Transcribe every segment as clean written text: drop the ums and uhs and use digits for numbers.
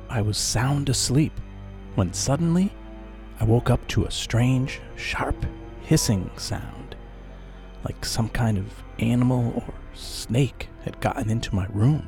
I was sound asleep when suddenly I woke up to a strange, sharp, hissing sound, like some kind of animal or snake had gotten into my room.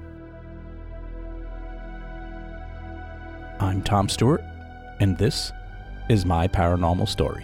I'm Tom Stewart, and this is my paranormal story.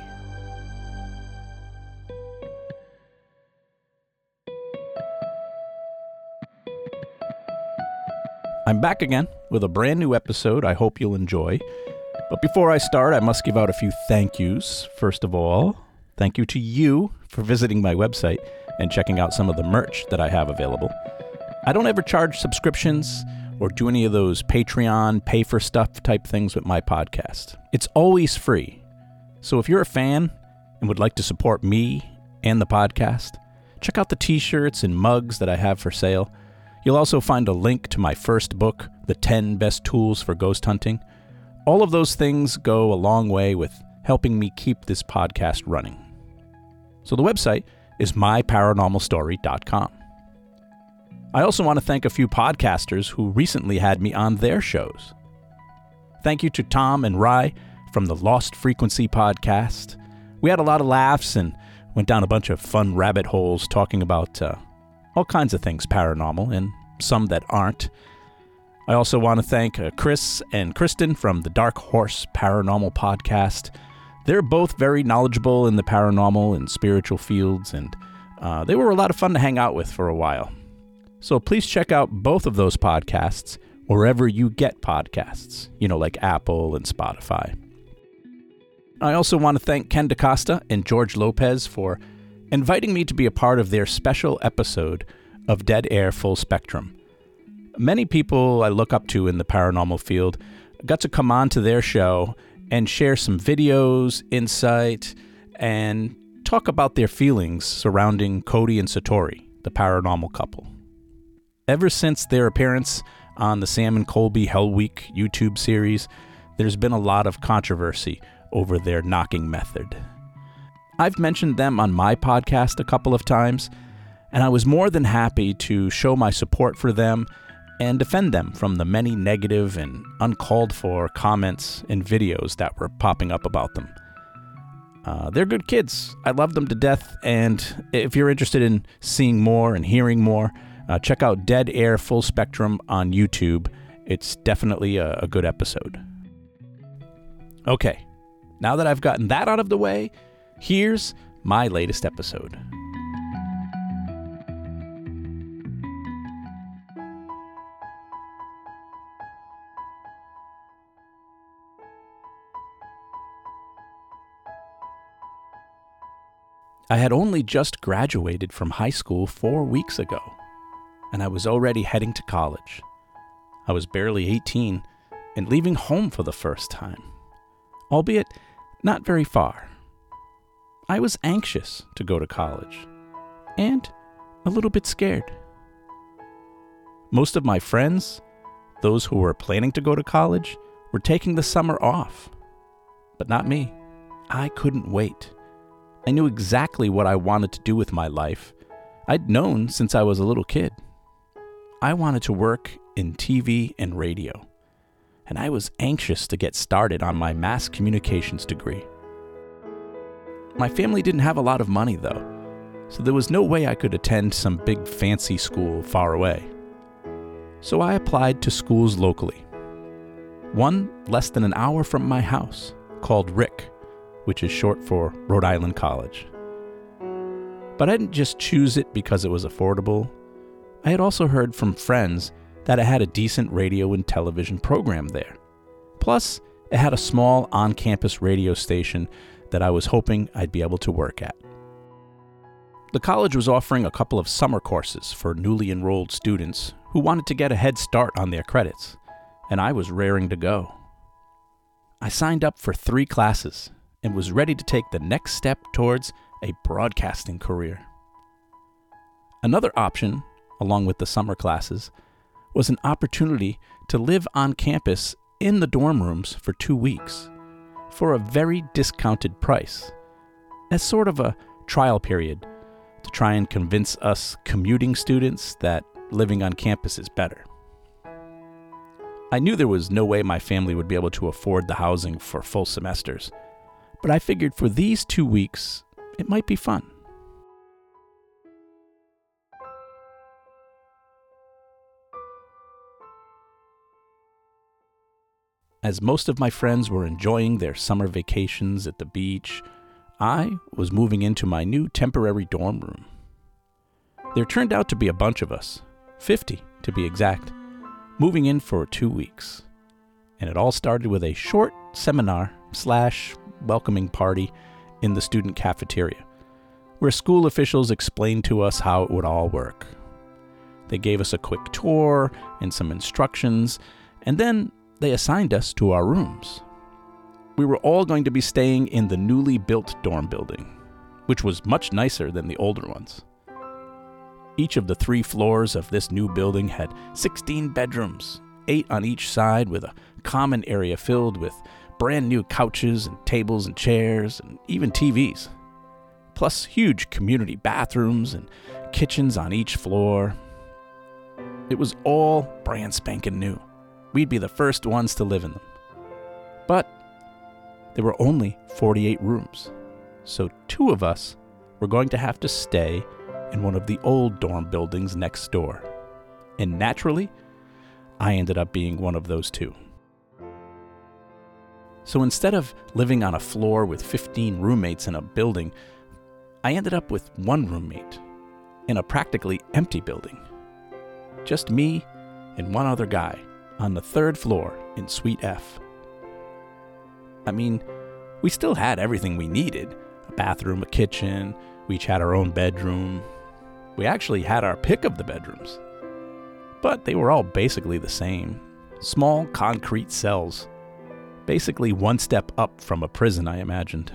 I'm back again with a brand new episode I hope you'll enjoy. But before I start, I must give out a few thank yous. First of all, thank you to you for visiting my website and checking out some of the merch that I have available. I don't ever charge subscriptions or do any of those Patreon, pay for stuff type things with my podcast. It's always free. So if you're a fan and would like to support me and the podcast, check out the t-shirts and mugs that I have for sale. You'll also find a link to my first book, The 10 Best Tools for Ghost Hunting. All of those things go a long way with helping me keep this podcast running. So the website is myparanormalstory.com. I also want to thank a few podcasters who recently had me on their shows. Thank you to Tom and Rye from the Lost Frequency podcast. We had a lot of laughs and went down a bunch of fun rabbit holes talking about all kinds of things paranormal and some that aren't. I also want to thank Chris and Kristen from the Dark Horse Paranormal podcast. They're both very knowledgeable in the paranormal and spiritual fields, and they were a lot of fun to hang out with for a while. So please check out both of those podcasts wherever you get podcasts, like Apple and Spotify. I also want to thank Ken DaCosta and George Lopez for inviting me to be a part of their special episode of Dead Air Full Spectrum. Many people I look up to in the paranormal field got to come on to their show and share some videos, insight, and talk about their feelings surrounding Cody and Satori, the paranormal couple. Ever since their appearance on the Sam and Colby Hell Week YouTube series, there's been a lot of controversy over their knocking method. I've mentioned them on my podcast a couple of times, and I was more than happy to show my support for them and defend them from the many negative and uncalled for comments and videos that were popping up about them. They're good kids. I love them to death, and if you're interested in seeing more and hearing more, check out Dead Air Full Spectrum on YouTube. It's definitely a good episode. Okay, now that I've gotten that out of the way, here's my latest episode. I had only just graduated from high school 4 weeks ago, and I was already heading to college. I was barely 18 and leaving home for the first time, albeit not very far. I was anxious to go to college, and a little bit scared. Most of my friends, those who were planning to go to college, were taking the summer off. But not me. I couldn't wait. I knew exactly what I wanted to do with my life. I'd known since I was a little kid. I wanted to work in TV and radio, and I was anxious to get started on my mass communications degree. My family didn't have a lot of money, though, so there was no way I could attend some big fancy school far away. So I applied to schools locally. One less than an hour from my house, called RIC, which is short for Rhode Island College. But I didn't just choose it because it was affordable. I had also heard from friends that it had a decent radio and television program there. Plus, it had a small on-campus radio station that I was hoping I'd be able to work at. The college was offering a couple of summer courses for newly enrolled students who wanted to get a head start on their credits, and I was raring to go. I signed up for 3 classes and was ready to take the next step towards a broadcasting career. Another option, along with the summer classes, was an opportunity to live on campus in the dorm rooms for 2 weeks for a very discounted price, as sort of a trial period to try and convince us commuting students that living on campus is better. I knew there was no way my family would be able to afford the housing for full semesters, but I figured for these 2 weeks, it might be fun. As most of my friends were enjoying their summer vacations at the beach, I was moving into my new temporary dorm room. There turned out to be a bunch of us, 50 to be exact, moving in for 2 weeks. And it all started with a short seminar/welcoming party in the student cafeteria, where school officials explained to us how it would all work. They gave us a quick tour and some instructions, and then they assigned us to our rooms. We were all going to be staying in the newly built dorm building, which was much nicer than the older ones. Each of the 3 floors of this new building had 16 bedrooms, 8 on each side, with a common area filled with brand new couches and tables and chairs and even TVs. Plus huge community bathrooms and kitchens on each floor. It was all brand spanking new. We'd be the first ones to live in them. But there were only 48 rooms, so 2 of us were going to have to stay in one of the old dorm buildings next door. And naturally, I ended up being one of those 2. So instead of living on a floor with 15 roommates in a building, I ended up with 1 roommate in a practically empty building. Just me and 1 other guy on the 3rd floor in Suite F. I mean, we still had everything we needed. A bathroom, a kitchen, we each had our own bedroom. We actually had our pick of the bedrooms. But they were all basically the same. Small concrete cells. Basically 1 step up from a prison, I imagined.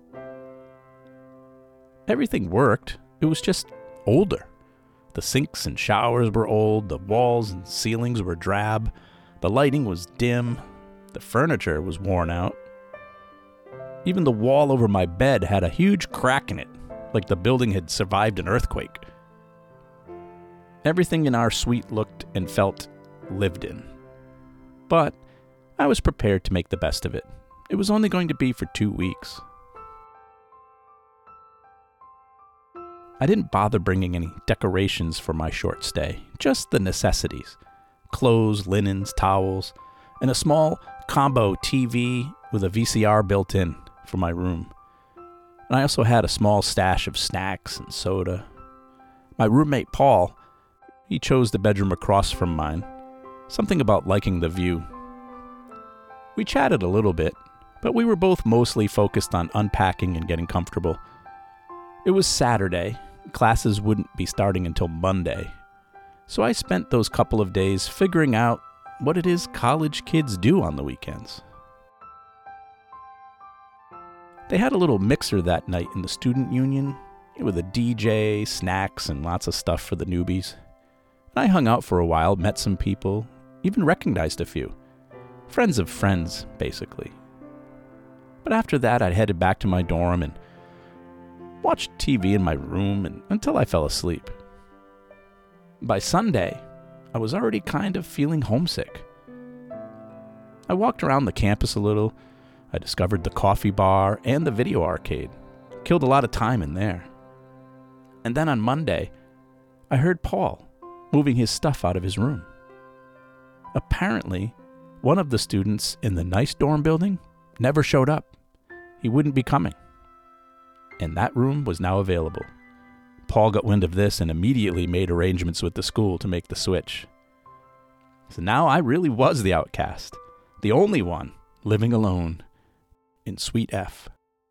Everything worked. It was just older. The sinks and showers were old, the walls and ceilings were drab, the lighting was dim, the furniture was worn out. Even the wall over my bed had a huge crack in it, like the building had survived an earthquake. Everything in our suite looked and felt lived in. But I was prepared to make the best of it. It was only going to be for 2 weeks. I didn't bother bringing any decorations for my short stay, just the necessities. Clothes, linens, towels, and a small combo TV with a VCR built in for my room. And I also had a small stash of snacks and soda. My roommate Paul, he chose the bedroom across from mine. Something about liking the view. We chatted a little bit, but we were both mostly focused on unpacking and getting comfortable. It was Saturday. Classes wouldn't be starting until Monday. So I spent those couple of days figuring out what it is college kids do on the weekends. They had a little mixer that night in the student union with a DJ, snacks, and lots of stuff for the newbies. And I hung out for a while, met some people, even recognized a few. Friends of friends, basically. But after that, I headed back to my dorm and watched TV in my room until I fell asleep. By Sunday, I was already kind of feeling homesick. I walked around the campus a little. I discovered the coffee bar and the video arcade. Killed a lot of time in there. And then on Monday, I heard Paul moving his stuff out of his room. Apparently, one of the students in the nice dorm building never showed up. He wouldn't be coming. And that room was now available. Paul got wind of this and immediately made arrangements with the school to make the switch. So now I really was the outcast, the only one living alone in Suite F.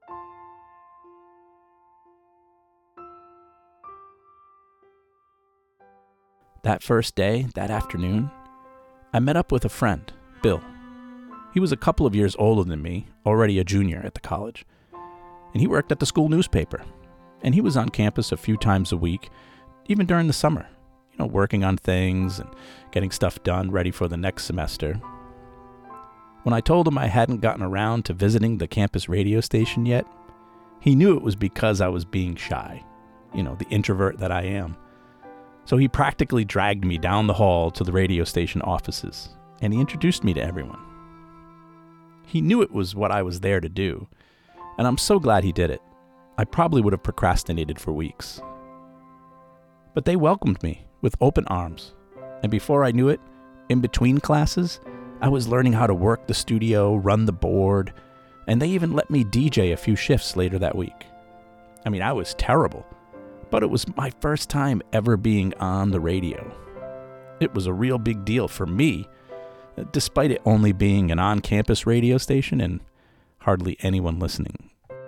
That first day, that afternoon, I met up with a friend, Bill. He was a couple of years older than me, already a junior at the college. And he worked at the school newspaper. And he was on campus a few times a week, even during the summer, working on things and getting stuff done ready for the next semester. When I told him I hadn't gotten around to visiting the campus radio station yet, he knew it was because I was being shy, the introvert that I am. So he practically dragged me down the hall to the radio station offices, and he introduced me to everyone. He knew it was what I was there to do, and I'm so glad he did it. I probably would have procrastinated for weeks. But they welcomed me with open arms, and before I knew it, in between classes, I was learning how to work the studio, run the board, and they even let me DJ a few shifts later that week. I mean, I was terrible, but it was my first time ever being on the radio. It was a real big deal for me, despite it only being an on-campus radio station and hardly anyone listening.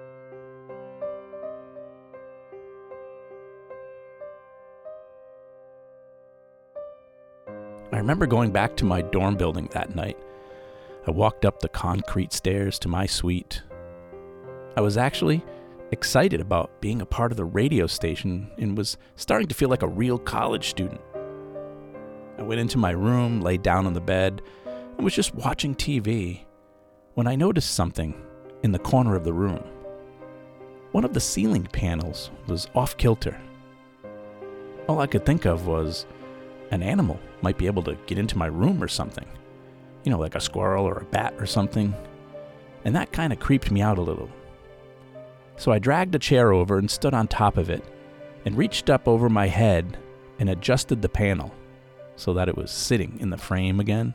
I remember going back to my dorm building that night. I walked up the concrete stairs to my suite. I was actually excited about being a part of the radio station and was starting to feel like a real college student. I went into my room, laid down on the bed, and was just watching TV when I noticed something in the corner of the room. One of the ceiling panels was off kilter. All I could think of was an animal might be able to get into my room or something. You know, like a squirrel or a bat or something. And that kind of creeped me out a little. So I dragged a chair over and stood on top of it and reached up over my head and adjusted the panel so that it was sitting in the frame again.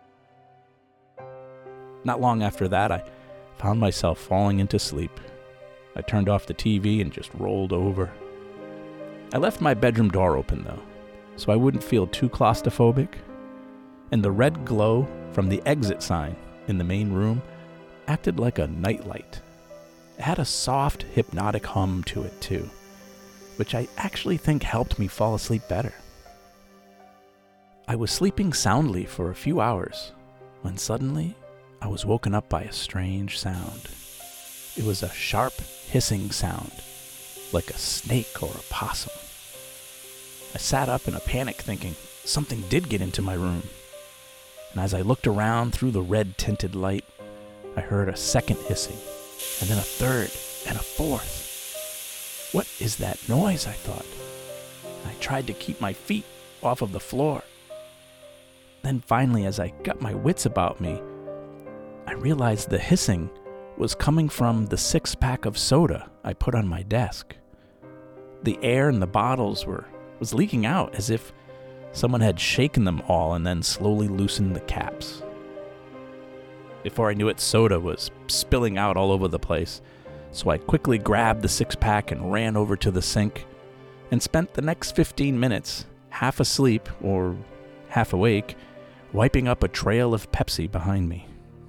Not long after that, I found myself falling into sleep. I turned off the TV and just rolled over. I left my bedroom door open, though, so I wouldn't feel too claustrophobic. And the red glow from the exit sign in the main room acted like a nightlight. It had a soft, hypnotic hum to it, too, which I actually think helped me fall asleep better. I was sleeping soundly for a few hours when suddenly I was woken up by a strange sound. It was a sharp, hissing sound, like a snake or a possum. I sat up in a panic thinking something did get into my room. And as I looked around through the red-tinted light, I heard a second hissing, and then a third, and a fourth. What is that noise, I thought. I tried to keep my feet off of the floor. Then finally, as I got my wits about me, I realized the hissing was coming from the 6-pack of soda I put on my desk. The air in the bottles was leaking out as if someone had shaken them all and then slowly loosened the caps. Before I knew it, soda was spilling out all over the place, so I quickly grabbed the 6-pack and ran over to the sink and spent the next 15 minutes, half asleep or half awake, wiping up a trail of Pepsi behind me.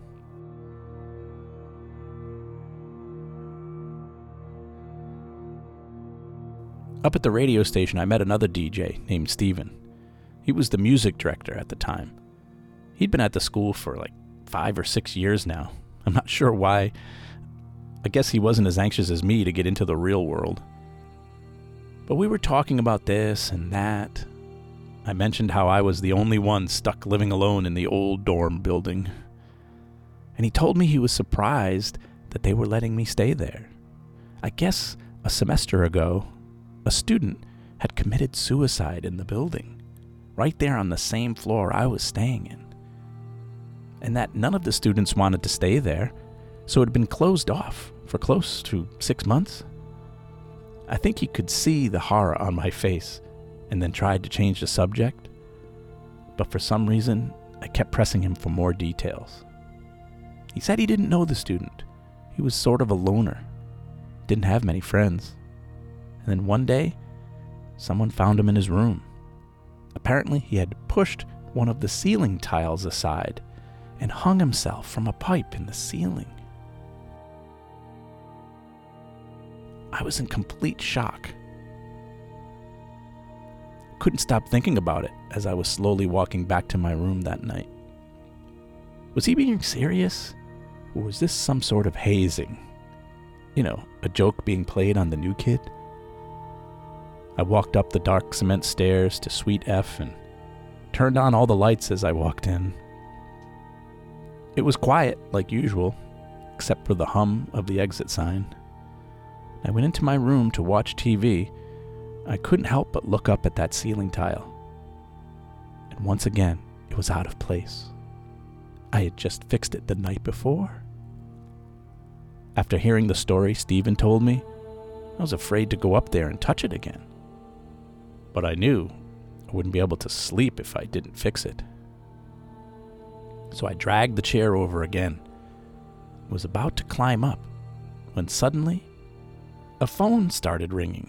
Up at the radio station, I met another DJ named Steven. He was the music director at the time. He'd been at the school for like 5 or 6 years now. I'm not sure why. I guess he wasn't as anxious as me to get into the real world. But we were talking about this and that. I mentioned how I was the only one stuck living alone in the old dorm building. And he told me he was surprised that they were letting me stay there. I guess a semester ago, a student had committed suicide in the building, right there on the same floor I was staying in. And that none of the students wanted to stay there, so it had been closed off for close to 6 months. I think he could see the horror on my face and then tried to change the subject, but for some reason, I kept pressing him for more details. He said he didn't know the student. He was sort of a loner, didn't have many friends. And then one day, someone found him in his room. Apparently, he had pushed one of the ceiling tiles aside and hung himself from a pipe in the ceiling. I was in complete shock. Couldn't stop thinking about it as I was slowly walking back to my room that night. Was he being serious? Or was this some sort of hazing? You know, a joke being played on the new kid? I walked up the dark cement stairs to Suite F and turned on all the lights as I walked in. It was quiet, like usual, except for the hum of the exit sign. I went into my room to watch TV. I couldn't help but look up at that ceiling tile. And once again, it was out of place. I had just fixed it the night before. After hearing the story Stephen told me, I was afraid to go up there and touch it again. But I knew I wouldn't be able to sleep if I didn't fix it. So I dragged the chair over again, was about to climb up, when suddenly, a phone started ringing.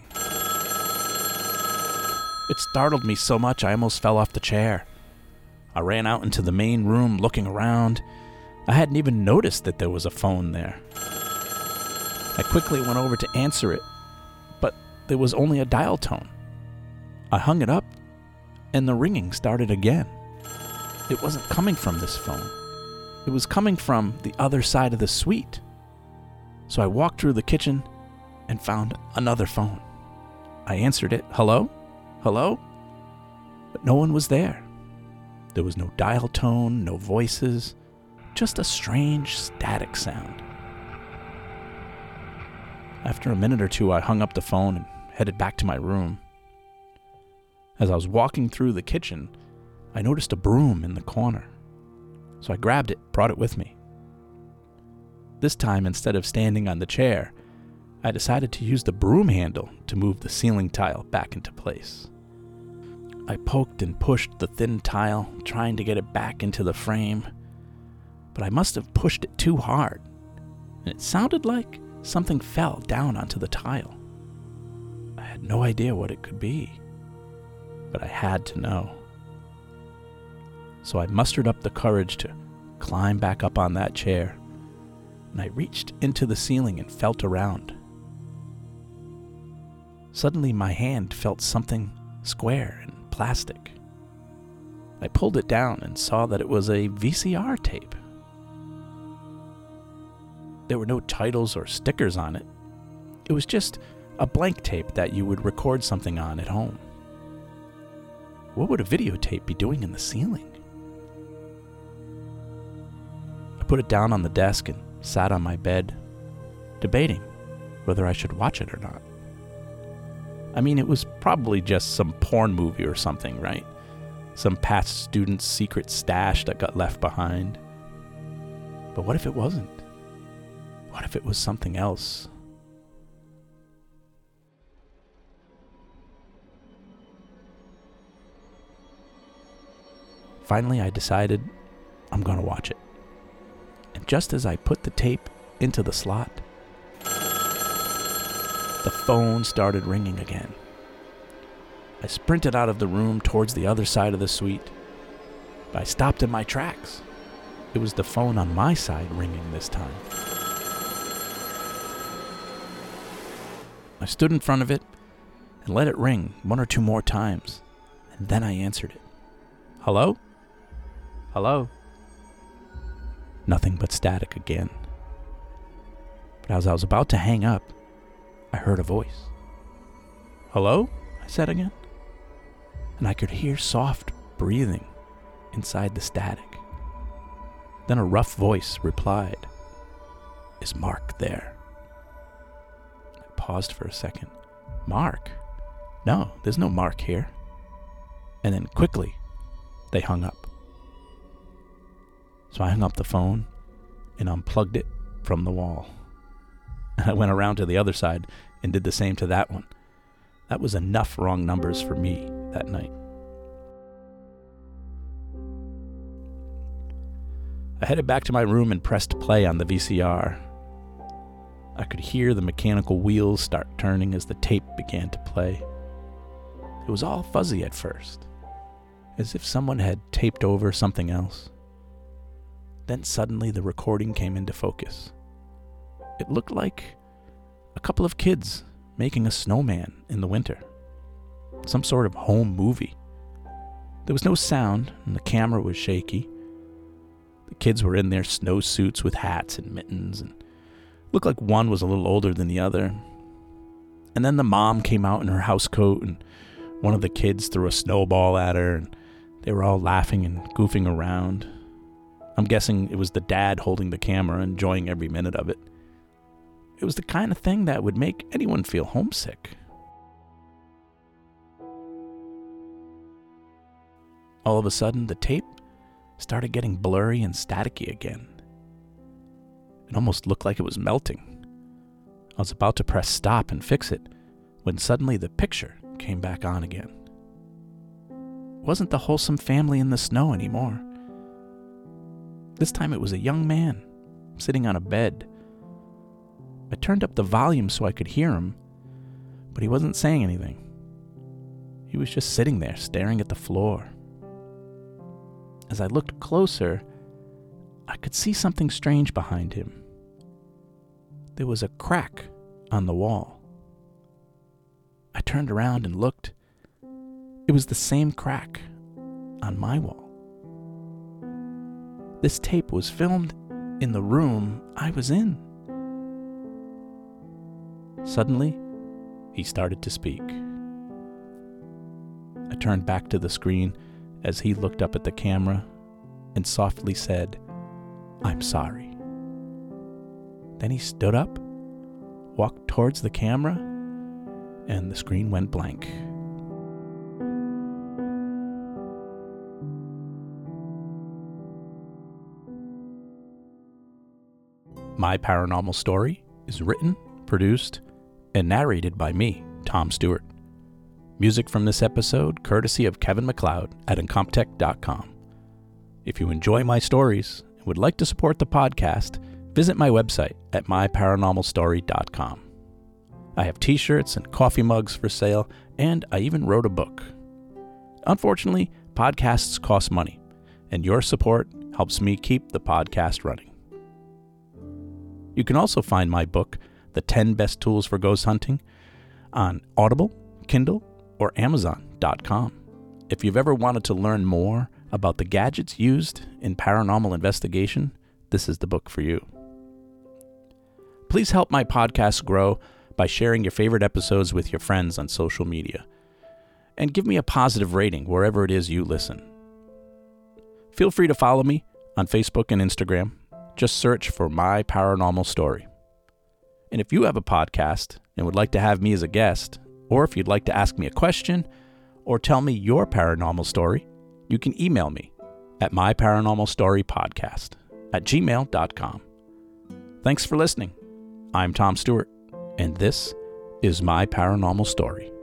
It startled me so much I almost fell off the chair. I ran out into the main room looking around. I hadn't even noticed that there was a phone there. I quickly went over to answer it, but there was only a dial tone. I hung it up, and the ringing started again. It wasn't coming from this phone. It was coming from the other side of the suite. So I walked through the kitchen and found another phone. I answered it. Hello? Hello? But no one was there. There was no dial tone, no voices, just a strange static sound. After a minute or two, I hung up the phone and headed back to my room. As I was walking through the kitchen, I noticed a broom in the corner. So I grabbed it, brought it with me. This time, instead of standing on the chair, I decided to use the broom handle to move the ceiling tile back into place. I poked and pushed the thin tile, trying to get it back into the frame, but I must have pushed it too hard, and it sounded like something fell down onto the tile. I had no idea what it could be, but I had to know. So I mustered up the courage to climb back up on that chair, and I reached into the ceiling and felt around. Suddenly my hand felt something square and plastic. I pulled it down and saw that it was a VCR tape. There were no titles or stickers on it. It was just a blank tape that you would record something on at home. What would a videotape be doing in the ceiling? I put it down on the desk and sat on my bed, debating whether I should watch it or not. I mean, it was probably just some porn movie or something, right? Some past student's secret stash that got left behind. But what if it wasn't? What if it was something else? Finally, I decided I'm going to watch it. And just as I put the tape into the slot, the phone started ringing again. I sprinted out of the room towards the other side of the suite, but I stopped in my tracks. It was the phone on my side ringing this time. I stood in front of it and let it ring one or two more times, and then I answered it. Hello? Hello? Nothing but static again. But as I was about to hang up, I heard a voice. Hello? I said again. And I could hear soft breathing inside the static. Then a rough voice replied, "Is Mark there?" I paused for a second. Mark? No, there's no Mark here. And then quickly, they hung up. So I hung up the phone and unplugged it from the wall. And I went around to the other side and did the same to that one. That was enough wrong numbers for me that night. I headed back to my room and pressed play on the VCR. I could hear the mechanical wheels start turning as the tape began to play. It was all fuzzy at first, as if someone had taped over something else. Then suddenly the recording came into focus. It looked like a couple of kids making a snowman in the winter. Some sort of home movie. There was no sound, and the camera was shaky. The kids were in their snowsuits with hats and mittens, and looked like one was a little older than the other. And then the mom came out in her housecoat, and one of the kids threw a snowball at her, and they were all laughing and goofing around. I'm guessing it was the dad holding the camera, enjoying every minute of it. It was the kind of thing that would make anyone feel homesick. All of a sudden, the tape started getting blurry and staticky again. It almost looked like it was melting. I was about to press stop and fix it when suddenly the picture came back on again. It wasn't the wholesome family in the snow anymore. This time it was a young man sitting on a bed. I turned up the volume so I could hear him, but he wasn't saying anything. He was just sitting there staring at the floor. As I looked closer, I could see something strange behind him. There was a crack on the wall. I turned around and looked. It was the same crack on my wall. This tape was filmed in the room I was in. Suddenly, he started to speak. I turned back to the screen as he looked up at the camera and softly said, "I'm sorry." Then he stood up, walked towards the camera, and the screen went blank. My Paranormal Story is written, produced, and narrated by me, Tom Stewart. Music from this episode courtesy of Kevin MacLeod at Incompetech.com. If you enjoy my stories and would like to support the podcast, visit my website at myparanormalstory.com. I have t-shirts and coffee mugs for sale, and I even wrote a book. Unfortunately, podcasts cost money, and your support helps me keep the podcast running. You can also find my book, The 10 Best Tools for Ghost Hunting, on Audible, Kindle, or Amazon.com. If you've ever wanted to learn more about the gadgets used in paranormal investigation, this is the book for you. Please help my podcast grow by sharing your favorite episodes with your friends on social media. And give me a positive rating wherever it is you listen. Feel free to follow me on Facebook and Instagram. Just search for My Paranormal Story. And if you have a podcast and would like to have me as a guest, or if you'd like to ask me a question or tell me your paranormal story, you can email me at myparanormalstorypodcast@gmail.com. Thanks for listening. I'm Tom Stewart, and this is My Paranormal Story.